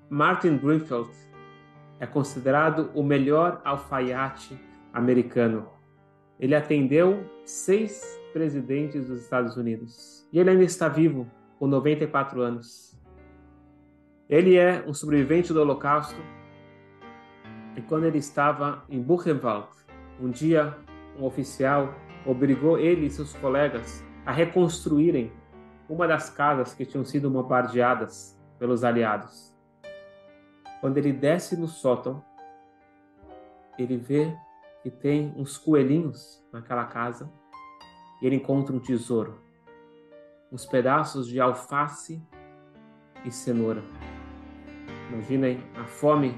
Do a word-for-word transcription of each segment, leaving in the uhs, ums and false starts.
Martin Greenfield é considerado o melhor alfaiate americano. Ele atendeu seis presidentes dos Estados Unidos. E ele ainda está vivo, com noventa e quatro anos. Ele é um sobrevivente do Holocausto. E quando ele estava em Buchenwald, um dia um oficial obrigou ele e seus colegas a reconstruírem uma das casas que tinham sido bombardeadas pelos aliados. Quando ele desce no sótão, ele vê que tem uns coelhinhos naquela casa e ele encontra um tesouro, uns pedaços de alface e cenoura. Imaginem a fome.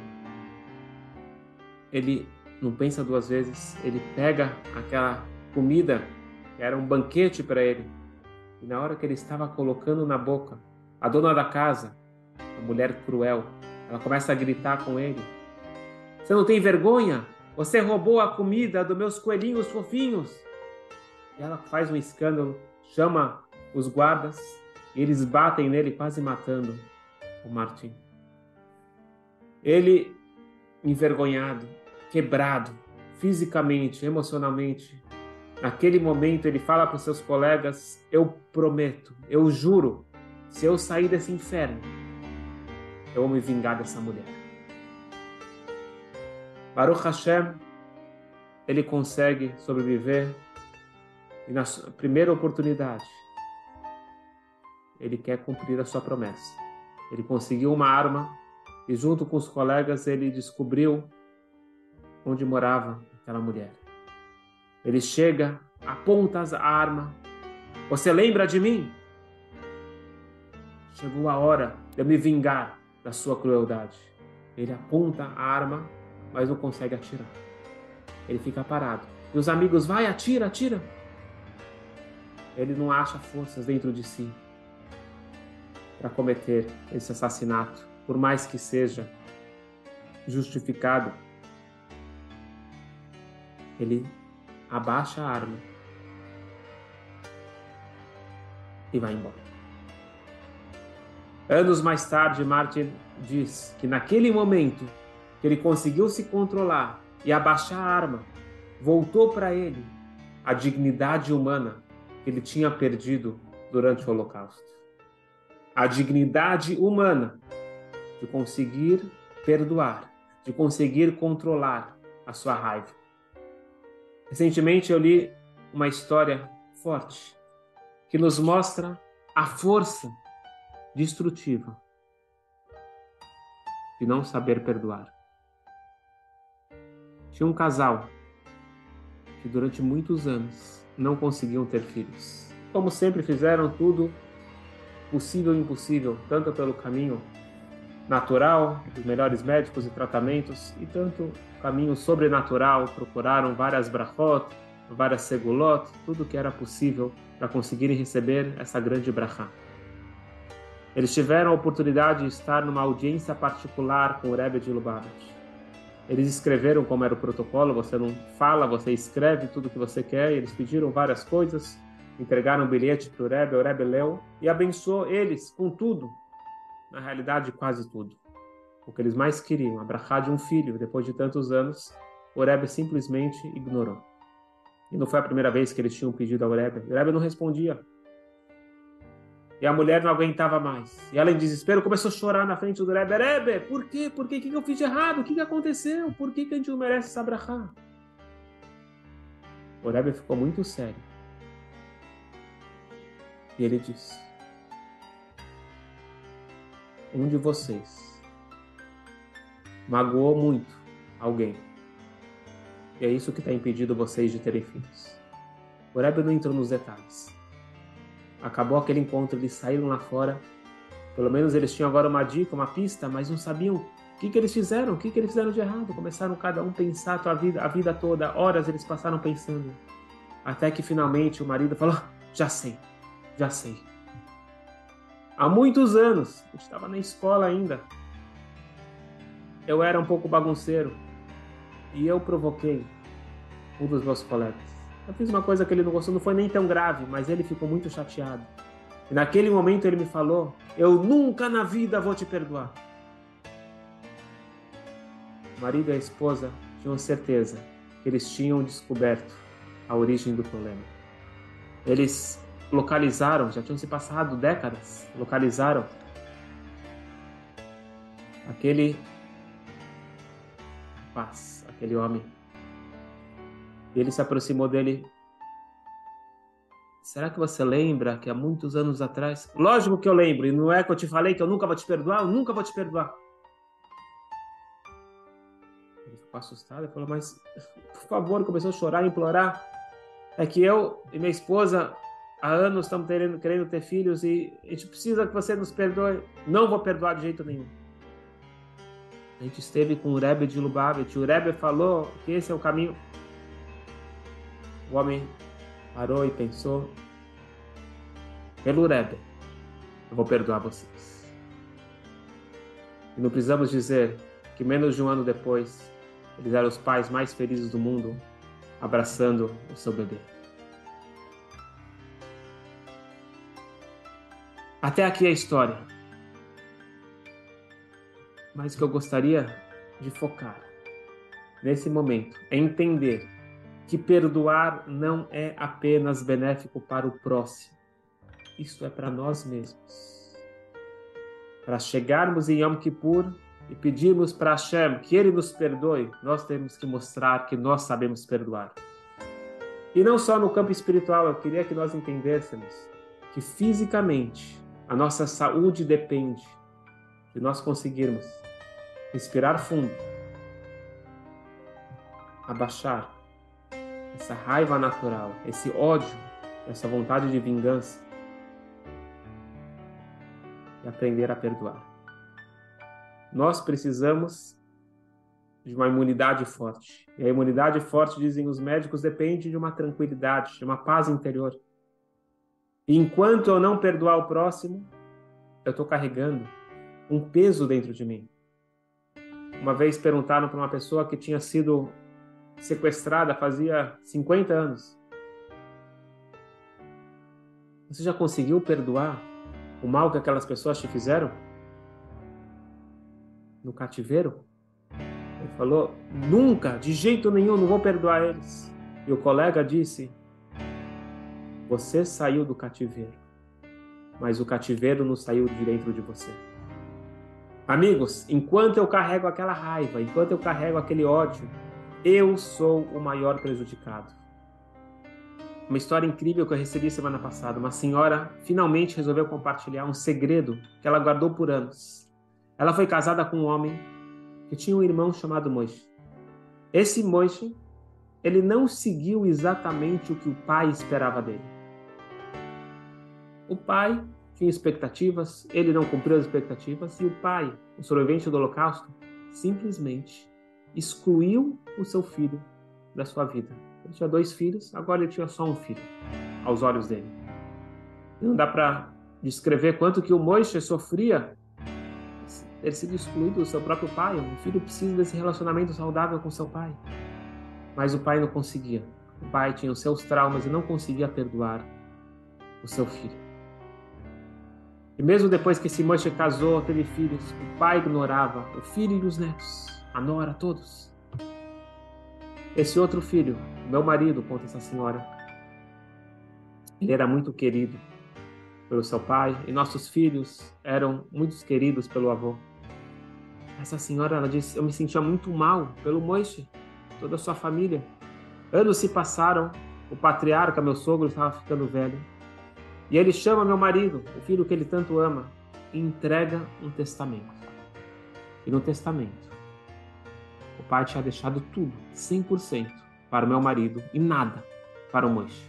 Ele não pensa duas vezes, ele pega aquela comida, que era um banquete para ele, e na hora que ele estava colocando na boca, a dona da casa, a mulher cruel, ela começa a gritar com ele: "Você não tem vergonha? Você roubou a comida dos meus coelhinhos fofinhos!" E ela faz um escândalo, chama os guardas, e eles batem nele, quase matando o Martin. Ele, envergonhado, quebrado, fisicamente, emocionalmente, naquele momento ele fala para os seus colegas: "Eu prometo, eu juro, se eu sair desse inferno, eu vou me vingar dessa mulher." Baruch Hashem, ele consegue sobreviver e na sua primeira oportunidade, ele quer cumprir a sua promessa. Ele conseguiu uma arma e junto com os colegas ele descobriu onde morava aquela mulher. Ele chega, aponta a arma: "Você lembra de mim? Chegou a hora de eu me vingar da sua crueldade." Ele aponta a arma, mas não consegue atirar. Ele fica parado. E os amigos: "Vai, atira, atira." Ele não acha forças dentro de si para cometer esse assassinato, por mais que seja justificado. Ele abaixa a arma e vai embora. Anos mais tarde, Martin diz que naquele momento que ele conseguiu se controlar e abaixar a arma, voltou para ele a dignidade humana que ele tinha perdido durante o Holocausto. A dignidade humana de conseguir perdoar, de conseguir controlar a sua raiva. Recentemente eu li uma história forte que nos mostra a força destrutiva de não saber perdoar. Tinha um casal que durante muitos anos não conseguiam ter filhos. Como sempre, fizeram tudo possível e impossível, tanto pelo caminho natural, dos melhores médicos e tratamentos, e tanto caminho sobrenatural, procuraram várias brachot, várias segulot, tudo que era possível para conseguirem receber essa grande brachá. Eles tiveram a oportunidade de estar numa audiência particular com o Rebbe de Lubavitch. Eles escreveram como era o protocolo: você não fala, você escreve tudo que você quer. E eles pediram várias coisas, entregaram um bilhete para o Rebbe, o Rebbe leu e abençoou eles com tudo, na realidade quase tudo. O que eles mais queriam, a brachá de um filho, depois de tantos anos, o Rebbe simplesmente ignorou. E não foi a primeira vez que eles tinham pedido ao Rebbe. O Rebbe não respondia. E a mulher não aguentava mais. E ela, em desespero, começou a chorar na frente do Rebbe. "Rebbe, por quê? Por quê? O que eu fiz de errado? O que aconteceu? Por que a gente não merece essa brachá?" O Rebbe ficou muito sério. E ele disse: "Um de vocês magoou muito alguém. E é isso que está impedindo vocês de terem filhos." O Rebbe não entrou nos detalhes. Acabou aquele encontro, eles saíram lá fora. Pelo menos eles tinham agora uma dica, uma pista, mas não sabiam o que, que eles fizeram, o que, que eles fizeram de errado. Começaram cada um a pensar a vida, a vida toda, horas eles passaram pensando. Até que finalmente o marido falou: "Já sei, já sei. Há muitos anos, eu estava na escola ainda, eu era um pouco bagunceiro e eu provoquei um dos meus colegas. Eu fiz uma coisa que ele não gostou, não foi nem tão grave, mas ele ficou muito chateado. E naquele momento ele me falou: eu nunca na vida vou te perdoar." marido e a esposa tinham certeza que eles tinham descoberto a origem do problema. Eles localizaram, já tinham se passado décadas, localizaram aquele rapaz, aquele homem. E ele se aproximou dele. Será que você lembra que há muitos anos atrás... Lógico que eu lembro, e não é que eu te falei que eu nunca vou te perdoar? Eu nunca vou te perdoar. Ele ficou assustado e falou, mas, por favor, começou a chorar e implorar. É que eu e minha esposa, há anos, estamos querendo, querendo ter filhos e a gente precisa que você nos perdoe. Não vou perdoar de jeito nenhum. A gente esteve com o Rebbe de Lubavitch. O Rebbe falou que esse é o caminho. O homem parou e pensou. Pelo Rebbe, eu vou perdoar vocês. E não precisamos dizer que menos de um ano depois, eles eram os pais mais felizes do mundo, abraçando o seu bebê. Até aqui a história. Mas o que eu gostaria de focar nesse momento é entender que perdoar não é apenas benéfico para o próximo. Isso é para nós mesmos. Para chegarmos em Yom Kippur e pedirmos para Hashem que Ele nos perdoe, nós temos que mostrar que nós sabemos perdoar. E não só no campo espiritual, eu queria que nós entendêssemos que fisicamente a nossa saúde depende de nós conseguirmos respirar fundo, abaixar essa raiva natural, esse ódio, essa vontade de vingança e aprender a perdoar. Nós precisamos de uma imunidade forte. E a imunidade forte, dizem os médicos, depende de uma tranquilidade, de uma paz interior. E enquanto eu não perdoar o próximo, eu estou carregando um peso dentro de mim. Uma vez perguntaram para uma pessoa que tinha sido sequestrada fazia cinquenta anos. Você já conseguiu perdoar o mal que aquelas pessoas te fizeram? No cativeiro? Ele falou, nunca, de jeito nenhum, não vou perdoar eles. E o colega disse, você saiu do cativeiro, mas o cativeiro não saiu de dentro de você. Amigos, enquanto eu carrego aquela raiva, enquanto eu carrego aquele ódio, eu sou o maior prejudicado. Uma história incrível que eu recebi semana passada. Uma senhora finalmente resolveu compartilhar um segredo que ela guardou por anos. Ela foi casada com um homem que tinha um irmão chamado Moshe. Esse Moshe, ele não seguiu exatamente o que o pai esperava dele. O pai tinha expectativas, ele não cumpriu as expectativas, e o pai, o sobrevivente do Holocausto, simplesmente excluiu o seu filho da sua vida. Ele tinha dois filhos, agora ele tinha só um filho, aos olhos dele. E não dá para descrever quanto que o Moshe sofria ter sido excluído do seu próprio pai. O filho precisa desse relacionamento saudável com seu pai. Mas o pai não conseguia. O pai tinha os seus traumas e não conseguia perdoar o seu filho. E mesmo depois que esse Moshe casou, teve filhos, o pai ignorava o filho e os netos, a nora, todos. Esse outro filho, meu marido, conta essa senhora, ele era muito querido pelo seu pai e nossos filhos eram muito queridos pelo avô. Essa senhora, ela disse, eu me sentia muito mal pelo Moshe, toda a sua família. Anos se passaram, o patriarca, meu sogro, estava ficando velho. E ele chama meu marido, o filho que ele tanto ama, e entrega um testamento. E no testamento, o pai tinha deixado tudo, cem por cento, para o meu marido e nada para o Moshe.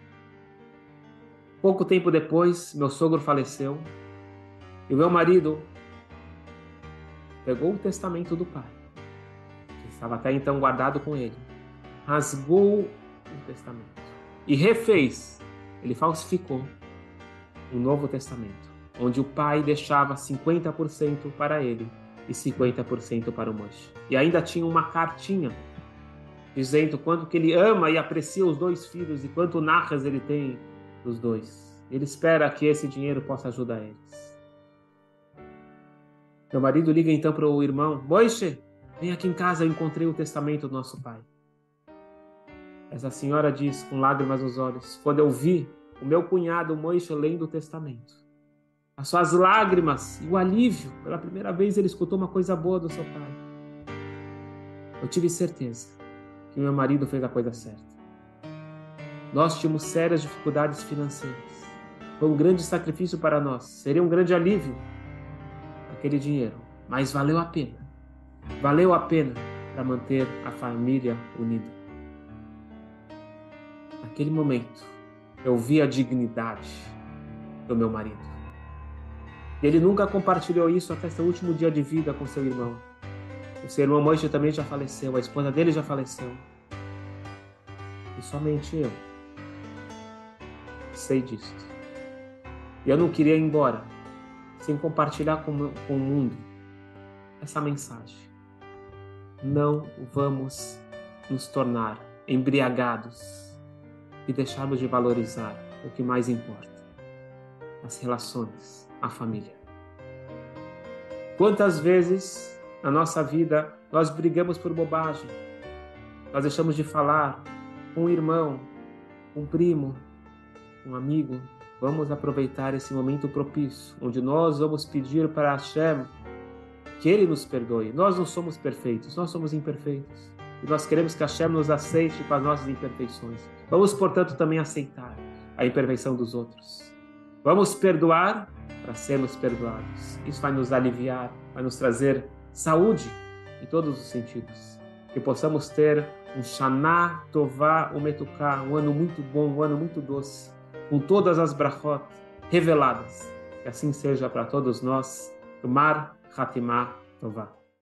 Pouco tempo depois, meu sogro faleceu e o meu marido pegou o testamento do pai, que estava até então guardado com ele, rasgou o testamento e refez, ele falsificou um novo testamento, onde o pai deixava cinquenta por cento para ele e cinquenta por cento para o Moshe. E ainda tinha uma cartinha dizendo quanto que ele ama e aprecia os dois filhos e quanto narras ele tem dos dois. Ele espera que esse dinheiro possa ajudar eles. Meu marido liga então para o irmão, Moshe, Vem aqui em casa, eu encontrei o testamento do nosso pai. Essa senhora diz, com lágrimas nos olhos, quando eu vi o meu cunhado Moishe lendo o testamento, as suas lágrimas e o alívio, pela primeira vez ele escutou uma coisa boa do seu pai. Eu tive certeza que meu marido fez a coisa certa. Nós tínhamos sérias dificuldades financeiras. Foi um grande sacrifício para nós. Seria um grande alívio aquele dinheiro, mas valeu a pena. Valeu a pena para manter a família unida. Naquele momento, eu vi a dignidade do meu marido. Ele nunca compartilhou isso até seu último dia de vida com seu irmão. O seu irmão Moishe também já faleceu, a esposa dele já faleceu. E somente eu sei disso. E eu não queria ir embora sem compartilhar com, com o mundo essa mensagem. Não vamos nos tornar embriagados e deixarmos de valorizar o que mais importa: as relações, a família. Quantas vezes na nossa vida nós brigamos por bobagem, nós deixamos de falar com um irmão, um primo, um amigo. Vamos aproveitar esse momento propício, onde nós vamos pedir para Hashem que Ele nos perdoe. Nós não somos perfeitos, nós somos imperfeitos. E nós queremos que Hashem nos aceite com as nossas imperfeições. Vamos, portanto, também aceitar a imperfeição dos outros. Vamos perdoar para sermos perdoados. Isso vai nos aliviar, vai nos trazer saúde em todos os sentidos. Que possamos ter um Shana Tová Umetuká, um ano muito bom, um ano muito doce, com todas as brachot reveladas. Que assim seja para todos nós. Mar Hatimah Tová.